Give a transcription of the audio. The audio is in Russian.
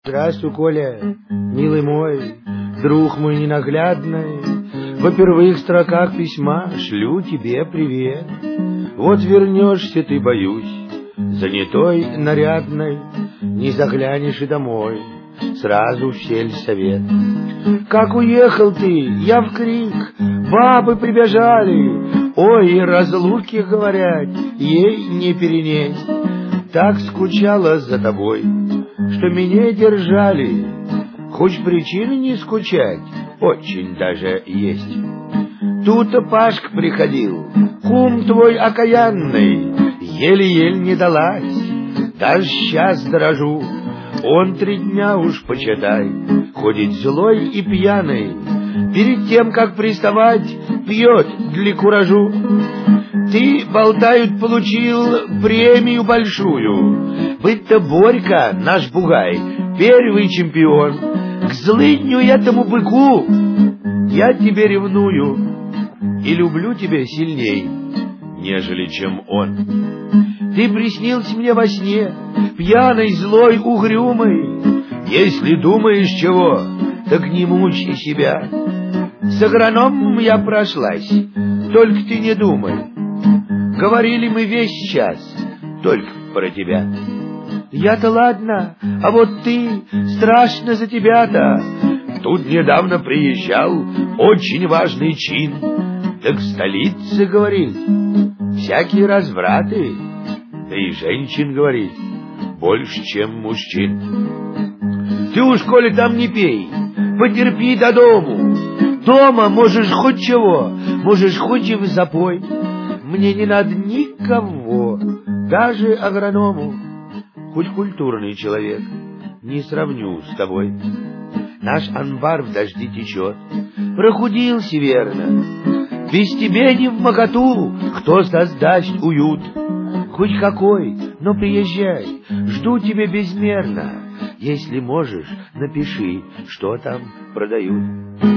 Здравствуй, Коля, милый мой, друг мой ненаглядный. Во первых строках письма шлю тебе привет. Вот вернешься ты, боюсь, занятой, нарядной, не заглянешь и домой, сразу в сельсовет. Как уехал ты, я в крик, бабы прибежали, ой, разлуки, говорят, ей не перенесть. Так скучала за тобой, что меня держали, хоть причины не скучать очень даже есть. Тут-то Пашка приходил, кум твой окаянный, еле-еле не далась, даже сейчас дорожу. Он 3 дня уж, почитай, ходит злой и пьяный, перед тем, как приставать, пьет для куражу. Ты, болтают, получил премию большую, быть-то Борька, наш бугай, первый чемпион. К злыдню этому быку я тебе ревную и люблю тебя сильней, нежели чем он. Ты приснился мне во сне, пьяный, злой, угрюмый. Если думаешь чего, так не мучай себя. С агрономом я прошлась, только ты не думай. Говорили мы весь час только про тебя. Я-то ладно, а вот ты, страшно за тебя-то. Тут недавно приезжал очень важный чин, так в столице, говорит, всякие развраты, да и женщин, говорит, больше, чем мужчин. Ты уж, коли там не пей, потерпи до дому. Дома можешь хоть чего, можешь хоть и в запой. Мне не надо никого, даже агроному, хоть культурный человек, не сравню с тобой. Наш амбар в дожди течет, прохудился верно. Без тебя не в моготу, кто создаст уют. Хоть какой, но приезжай, жду тебя безмерно. Если можешь, напиши, что там продают.